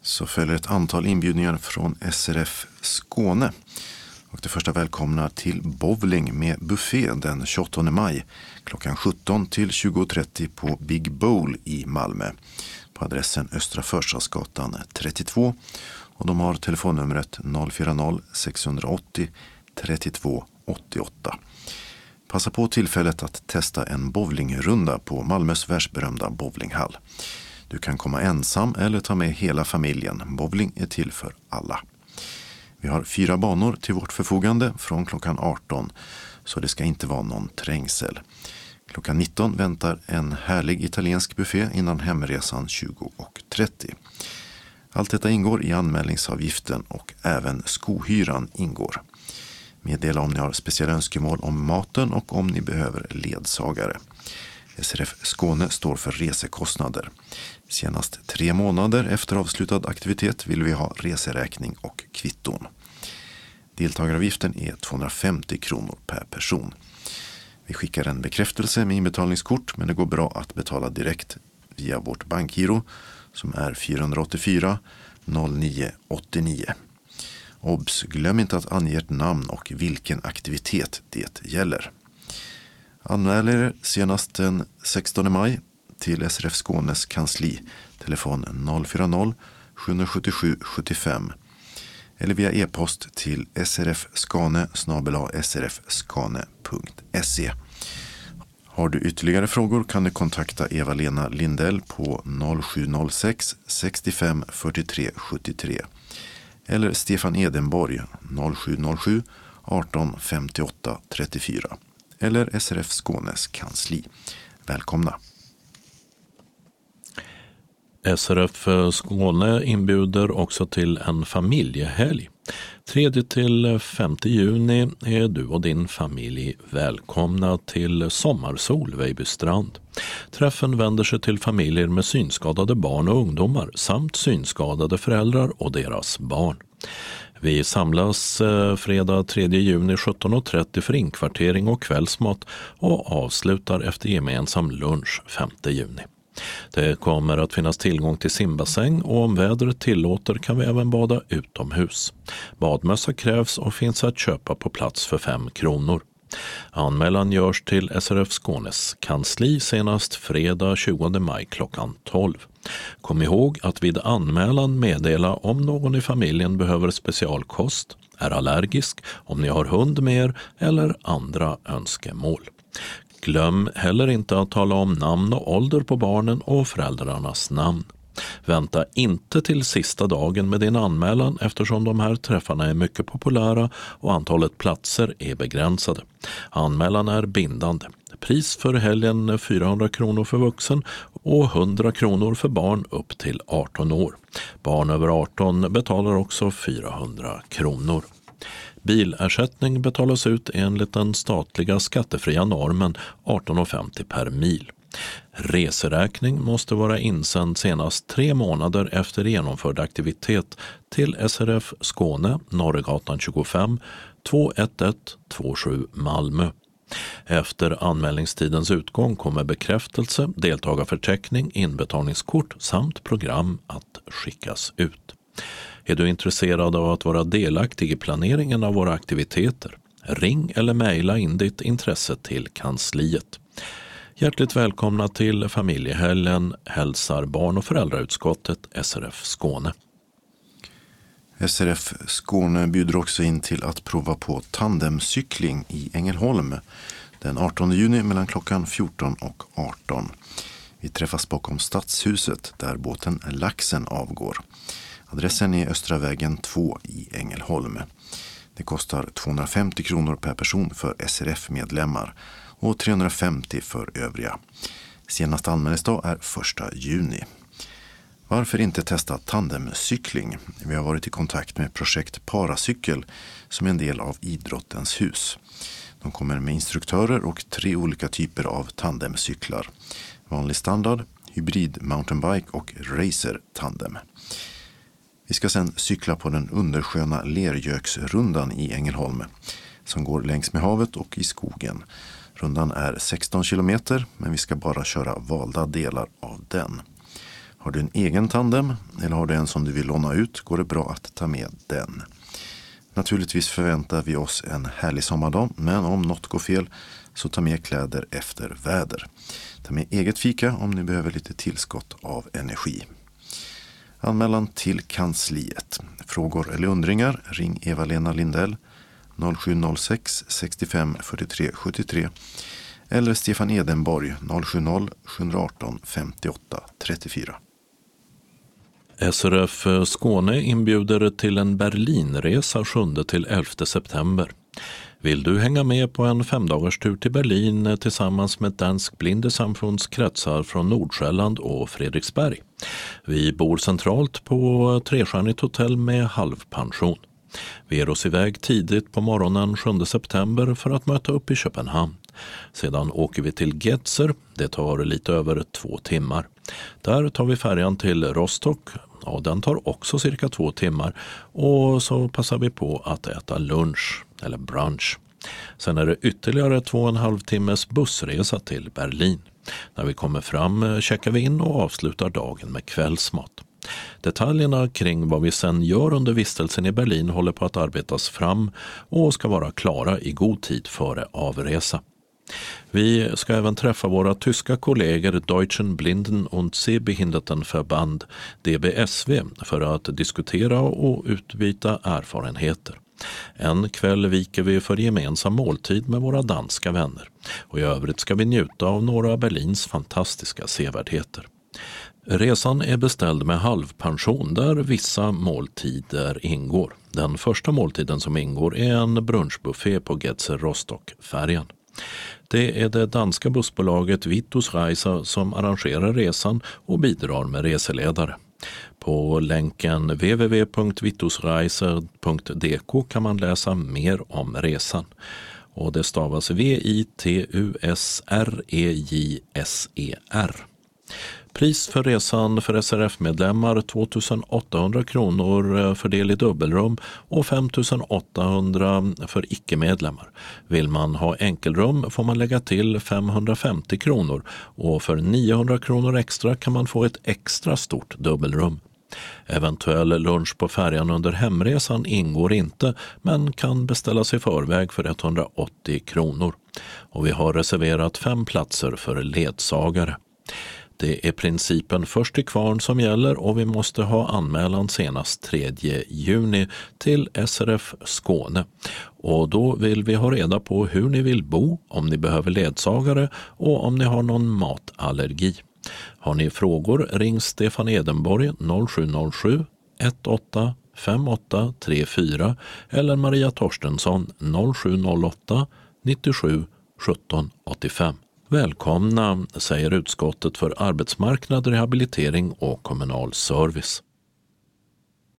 så följer ett antal inbjudningar från SRF Skåne. Och det första välkomnar till bowling med buffé den 28 maj klockan 17 till 20.30 på Big Bowl i Malmö på adressen Östra Förstadsgatan 32. Och de har telefonnumret 040-680 32 88. Passa på tillfället att testa en bowlingrunda på Malmös världsberömda bowlinghall. Du kan komma ensam eller ta med hela familjen. Bowling är till för alla. Vi har 4 banor till vårt förfogande från klockan 18, så det ska inte vara någon trängsel. Klockan 19 väntar en härlig italiensk buffé innan hemresan 20.30. Allt detta ingår i anmälningsavgiften och även skohyran ingår. Meddela om ni har speciella önskemål om maten och om ni behöver ledsagare. SRF Skåne står för resekostnader. Senast 3 månader efter avslutad aktivitet vill vi ha reseräkning och kvitton. Deltagaravgiften är 250 kronor per person. Vi skickar en bekräftelse med inbetalningskort, men det går bra att betala direkt via vårt bankgiro som är 484 0989. Obs, glöm inte att ange ert namn och vilken aktivitet det gäller. Anmäl er senast den 16 maj till SRF Skånes kansli, telefon 040-777 75 eller via e-post till srfskane@srfskane.se. Har du ytterligare frågor kan du kontakta Eva-Lena Lindell på 0706 65 43 73 eller Stefan Edenborg 0707 18 58 34 eller SRF Skånes kansli. Välkomna! SRF Skåne inbjuder också till en familjehelg. 3-5 juni är du och din familj välkomna till Sommarsol Vejbystrand. Träffen vänder sig till familjer med synskadade barn och ungdomar samt synskadade föräldrar och deras barn. Vi samlas fredag 3 juni 17.30 för inkvartering och kvällsmat och avslutar efter gemensam lunch 5 juni. Det kommer att finnas tillgång till simbassäng och om vädret tillåter kan vi även bada utomhus. Badmössa krävs och finns att köpa på plats för 5 kronor. Anmälan görs till SRF Skånes kansli senast fredag 20 maj klockan 12. Kom ihåg att vid anmälan meddela om någon i familjen behöver specialkost, är allergisk, om ni har hund med er eller andra önskemål. Glöm heller inte att tala om namn och ålder på barnen och föräldrarnas namn. Vänta inte till sista dagen med din anmälan eftersom de här träffarna är mycket populära och antalet platser är begränsade. Anmälan är bindande. Pris för helgen 400 kronor för vuxen och 100 kronor för barn upp till 18 år. Barn över 18 betalar också 400 kronor. Bilersättning betalas ut enligt den statliga skattefria normen 18,50 per mil. Reseräkning måste vara insänd senast 3 månader efter genomförd aktivitet till SRF Skåne, Norregatan 25, 21127 Malmö. Efter anmälningstidens utgång kommer bekräftelse, deltagarförteckning, inbetalningskort samt program att skickas ut. Är du intresserad av att vara delaktig i planeringen av våra aktiviteter? Ring eller mejla in ditt intresse till kansliet. Hjärtligt välkomna till familjehelgen, hälsar barn- och föräldrautskottet SRF Skåne. SRF Skåne bjuder också in till att prova på tandemcykling i Ängelholm den 18 juni mellan klockan 14 och 18. Vi träffas bakom Stadshuset där båten Laxen avgår. Adressen är Östra vägen 2 i Ängelholm. Det kostar 250 kronor per person för SRF-medlemmar och 350 för övriga. Senast anmälningsdag är 1 juni. Varför inte testa tandemcykling? Vi har varit i kontakt med projekt Paracykel som är en del av Idrottens hus. De kommer med instruktörer och 3 olika typer av tandemcyklar. Vanlig standard, hybrid mountainbike och racer tandem. Vi ska sedan cykla på den undersköna Lergöksrundan i Ängelholm som går längs med havet och i skogen. Rundan är 16 kilometer men vi ska bara köra valda delar av den. Har du en egen tandem eller har du en som du vill låna ut går det bra att ta med den. Naturligtvis förväntar vi oss en härlig sommardag, men om något går fel så ta med kläder efter väder. Ta med eget fika om ni behöver lite tillskott av energi. Anmälan till kansliet. Frågor eller undringar, ring Eva-Lena Lindell 0706 65 43 73 eller Stefan Edenborg 070 718 58 34. SRF Skåne inbjuder till en Berlinresa 7-11 september. Vill du hänga med på en 5-dagarstur till Berlin tillsammans med Dansk Blindesamfunds kretsar från Nordsjälland och Fredriksberg? Vi bor centralt på 3-stjärnigt hotell med halvpension. Vi ger oss iväg tidigt på morgonen 7 september för att möta upp i Köpenhamn. Sedan åker vi till Gedser, det tar lite över 2 timmar. Där tar vi färjan till Rostock, och den tar också cirka 2 timmar. Och så passar vi på att äta lunch eller brunch. Sen är det ytterligare 2,5 timmes bussresa till Berlin. När vi kommer fram checkar vi in och avslutar dagen med kvällsmat. Detaljerna kring vad vi sen gör under vistelsen i Berlin håller på att arbetas fram och ska vara klara i god tid före avresa. Vi ska även träffa våra tyska kollegor Deutschen Blinden- und Sehbehindertenverband DBSV för att diskutera och utbyta erfarenheter. En kväll viker vi för gemensam måltid med våra danska vänner och i övrigt ska vi njuta av några av Berlins fantastiska sevärdheter. Resan är beställd med halvpension där vissa måltider ingår. Den första måltiden som ingår är en brunchbuffé på Gedser-Rostock-färjan. Det är det danska bussbolaget Vitus Reise som arrangerar resan och bidrar med reseledare. På länken www.vitusreiser.dk kan man läsa mer om resan. Och det stavas VITUSREJSER. Pris för resan för SRF-medlemmar 2 800 kronor för del i dubbelrum och 5 800 för icke-medlemmar. Vill man ha enkelrum får man lägga till 550 kronor och för 900 kronor extra kan man få ett extra stort dubbelrum. Eventuell lunch på färjan under hemresan ingår inte men kan beställas i förväg för 180 kronor. Och vi har reserverat 5 platser för ledsagare. Det är principen först till kvarn som gäller och vi måste ha anmälan senast 3 juni till SRF Skåne. Och då vill vi ha reda på hur ni vill bo, om ni behöver ledsagare och om ni har någon matallergi. Har ni frågor, ring Stefan Edenborg 0707 18 5834 eller Maria Torstensson 0708 97 17 85. Välkomna, säger utskottet för arbetsmarknad, rehabilitering och kommunal service.